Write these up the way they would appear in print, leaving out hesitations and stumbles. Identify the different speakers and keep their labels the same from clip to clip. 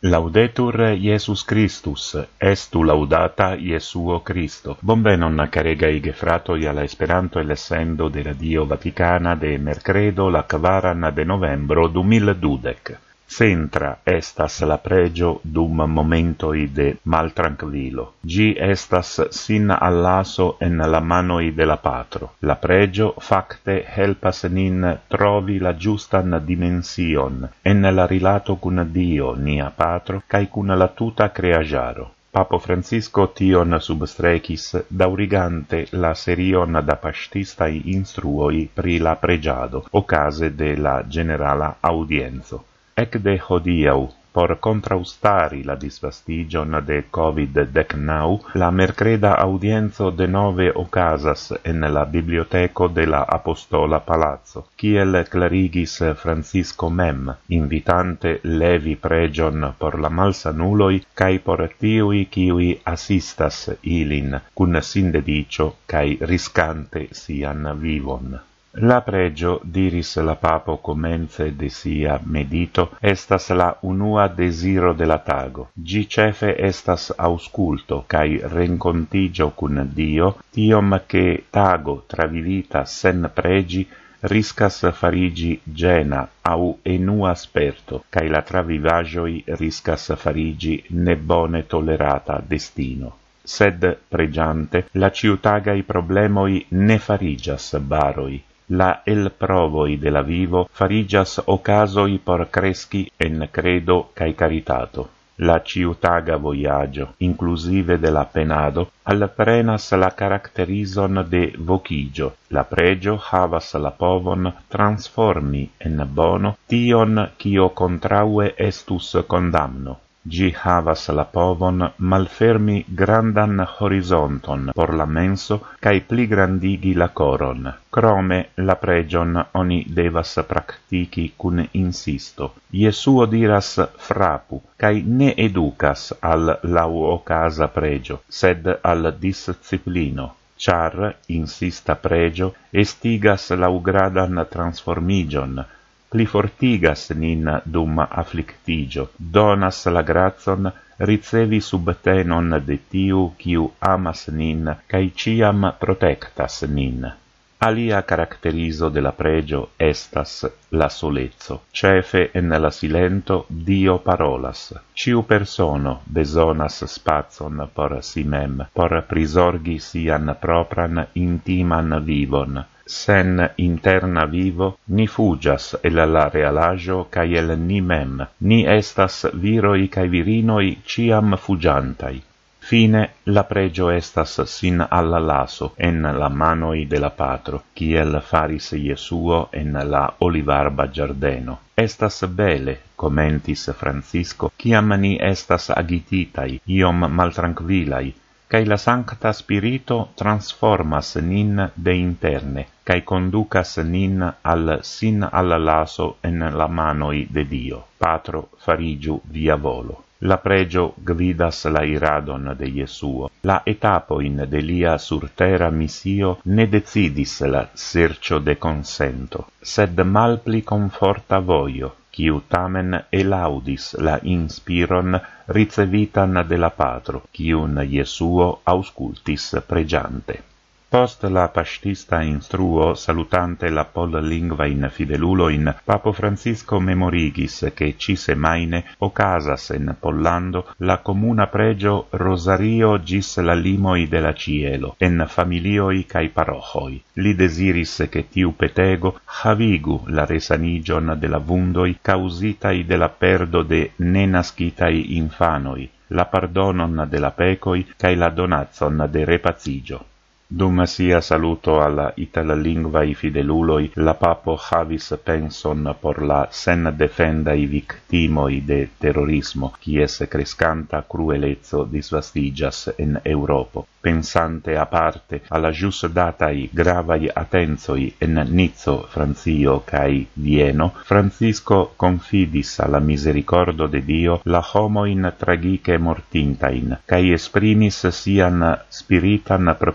Speaker 1: Laudetur Iesus Christus, estu laudata Iesuo Christo. Bonvenon caregai gefratoi alla Esperanto e l'essendo de Radio Vaticana de mercredo la 4 de novembro 2012. Centra estas la pregio dum momentoi de maltranquilo. Gi estas sin allaso en la manoi de la Patro. La pregio facte helpas nin trovi la giustan dimension en la rilato cun Dio, nia Patro, cae cun la tuta creagiaro. Papo Francisco tion substrecis, daurigante la serion da pastistai instruoi pri la pregiado, ocase de la generala audienzo. Ecde hodiau, por contraustari la disvastigion de COVID-19, la mercreda audienzo de nove ocasas en la biblioteco de la Apostola Palazzo, kiel clarigis Francisco mem, invitante levi pregion por la malsanuloi, cae por tiui kiui assistas ilin, cun sindedicio, cae riscante sian vivon. La pregio, diris la papo comence de sia medito, estas la unua desiro de la tago. Gi cefe estas ausculto, cae rencontigio cun Dio, tiom che tago travivita sen pregi, riscas farigi gena au enua sperto, cae la travivagioi riscas farigi nebone tolerata destino. Sed pregiante, la ciutagai problemoi ne farigias baroi. La el provoi de la vivo farigias ocasoi por cresci en credo cae caritato. La ciutaga voyagio, inclusive de la penado, alprenas la caracterizon de vocigio. La pregio havas la povon transformi en bono tion cio contraue estus condamno. Gi havas la povon malfermi grandan horizonton por la menso cae pli grandigi la coron. Crome la pregion oni devas practici cun insisto. Iesuo diras frapu, cae ne educas al lauocasa pregio, sed al disciplino. Char, insista pregio, estigas laugradan transformigion, pli fortigas nin dum afflictigio, donas la grazon ricevi subtenon de tiu quiu amas nin, cae ciam protectas nin. Alia caracterizo de la pregio estas la solezzo. Cefe en la silento Dio parolas. Ciu persono besonas spazon por si mem, por prisorgi sian propran intiman vivon. Sen interna vivo, ni fugias el la realaggio cae el ni mem, ni estas viroi cae virinoi ciam fugiantai. Fine, la pregio estas sin alla laso en la manoi de la Patro, kiel faris Iesuo en la olivarba giardeno. Estas bele, commentis Francisco, ciam ni estas agititai, iom maltranquilai, cae la Sancta Spirito transformas nin de interne, cae conducas nin al sin alla laso en la manoi de Dio. Patro, farigiu via volo. La pregio gvidas la iradon de Iesuo. La etapoin de lia surtera missio ne decidis la sercio de consento, sed malpli conforta voio, quiu tamen elaudis la inspiron ricevitan de la Patro, quiun Iesuo auscultis pregiante. Post la pastista instruo, salutante la pollingvain fideluloin, Papo Francisco memorigis che cisemaine ocasas en Pollando la comuna pregio Rosario gis la limoi de la cielo, en familioi cae parochoi. Li desiris che tiu petego havigu la resanigion de la vundoi causitai de la perdo de nenascitai infanoi, la pardonon de la pecoi cae la donazon de repazigio. Dum sia saluto alla itallingvaj fideluloj, la papo havis penson por la sen defendai victimoi de terrorismo, kies crescanta cruelezzo disvastigas en Europo. Pensante aparte alla jus datai gravai attenzoi en Nizzo, Francio cae Vieno, Francisco confidis alla misericordo de Dio la homoin tragice mortintain, cae esprimis sian spiritan proximigi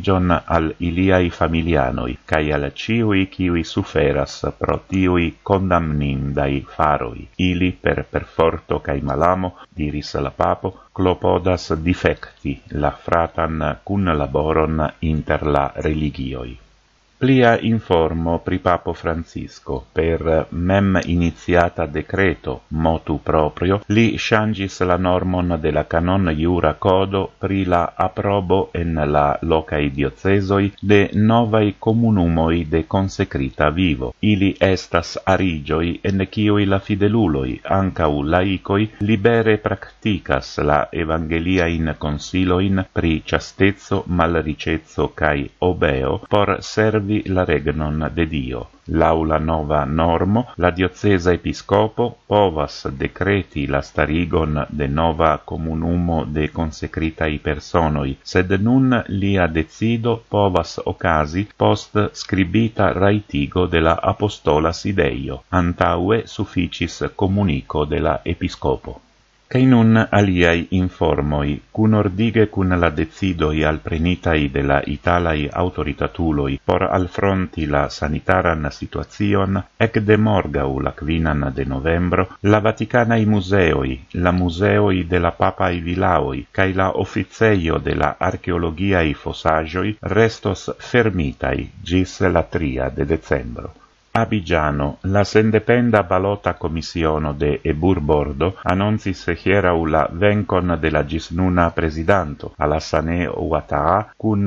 Speaker 1: pardonigion al iliai familianoi, cae al ciui kiui suferas pro tiui condamnindai faroi. Ili per perforto cae malamo, diris la papo, clopodas difecti la fratan cun laboron inter la religioi. Plia informo pri Papo Francisco, per mem iniziata decreto motu proprio, li changis la normon de la canon iura codo pri la aprobo en la locai diocesoi de novai comunumoi de consecrita vivo. Ili estas arigioi en ciui la fideluloi, ancau laicoi, libere practicas la evangelia in consiloin pri chastezzo, malricezzo cae obeo por servi la regnon de Dio. Lau la nova normo, la diocesa episcopo povas decreti la starigon de nova comunumo de consecritai personoi, sed nun lia decido povas ocasi post scribita raitigo de la apostola sideio, antaue sufficis comunico de la episcopo. Cae nun aliai informoi, cun ordige cun la decidoi al prenitai de la italai autoritatuloi por alfronti la sanitaran situazion, ec de morgau la 5 de novembro, la Vaticanai museoi, la museoi de la papai vilaoi, cae la officeio de la archeologiai fossagioi restos fermitai gis la 3 de decembro. Abidjano, la sendependa balota commissiono de Ebur-Bordo annoncis hierau la vencon de la gisnuna presidanto, Alassane Ouattara, cun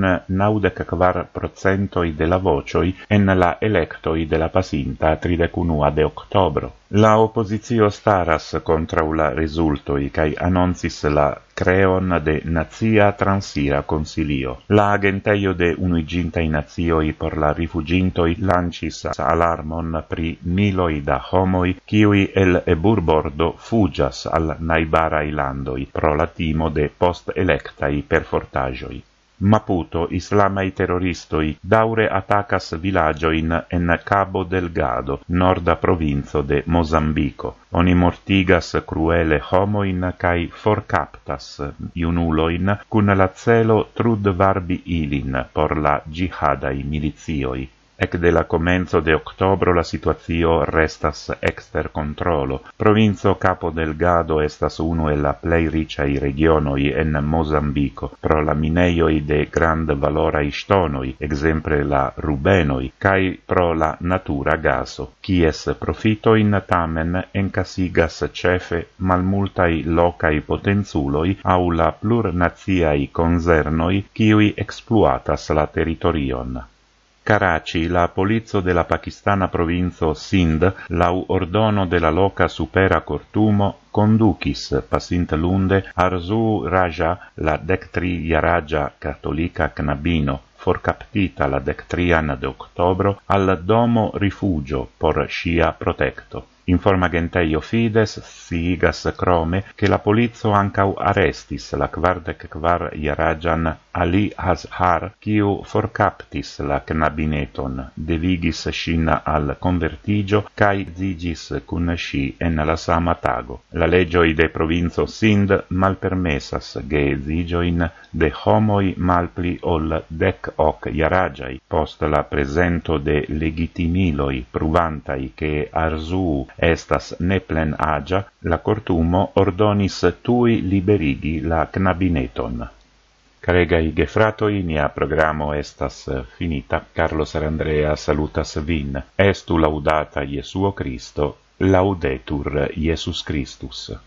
Speaker 1: 94% de la vocioi en la electoi de la pasinta 31 de octobro. La oppositio staras contra la resultoi cae annoncis la creon de Nazia Transira Consilio. La agenteio de Unuigintai Nazioi por la rifugintoi lancis alarmon pri miloi da homoi kiui el Ebur-Bordo fugias al naibarai landoi pro la timo de post-electai perfortagioi. Maputo islamai terroristoi daure attacas villagioin en Cabo Delgado, norda provinzo de Mozambico. Oni mortigas cruele homoin cae forcaptas iunuloin cun la celo trud varbi ilin por la jihadai milizioi. Ec de la comenzo de octobro la situatio restas exter controlo. Provinzo Capo Delgado estas unu el la plei ricai regionoi en Mozambico, pro la mineioi de grand valorai stonoi, exemple la rubenoi, cae pro la natura gaso, cies profitoin tamen encasigas cefe malmultai locai potenzuloi au la plurnaziai concernoi, kiui exploatas la territorion. Karachi, la polizio de la pakistana provinzo Sindh, lau ordono de la loca supera cortumo, conducis pasint lunde Arzu Raja, la 13-jaraĝa catolica knabino, forcaptita la 13 de octobro, al domo rifugio por sia protecto. Informa agenteio Fides sciigas crome che la polizio ancau arrestis la 44-jaraĝan Ali Azhar, kiu forcaptis la knabineton, devigis ŝin al convertigio cae zigis cun ŝi en la sama tago. La legioi de provinzo Sindh malpermesas geedzigioin de homoi malpli ol 10 jaraĝaj, post la presento de legitimiloi pruvantai che Arzu estas ne plen agia, la cortumo ordonis tui liberigi la knabineton. Caregai gefratoi, nia programo estas finita. Carlo Sarandrea salutas vin. Estu laudata Jesuo Christo, laudetur Iesus Christus.